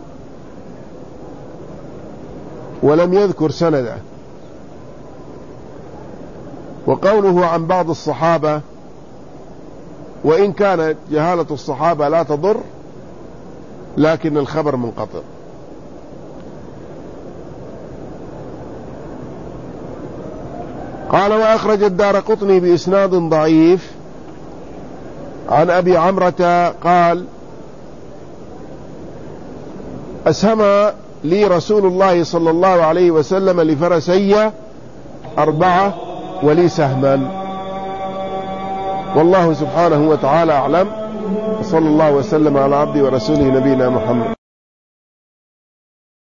Speaker 1: ولم يذكر سنده. وقوله عن بعض الصحابة وإن كانت جهالة الصحابة لا تضر لكن الخبر منقطع. قال وأخرج الدارقطني بإسناد ضعيف عن أبي عمرة قال أسهم لي رسول الله صلى الله عليه وسلم لفرسي أربعة ولي سهما. والله سبحانه وتعالى أعلم، وصلى الله وسلم على عبده ورسوله نبينا محمد.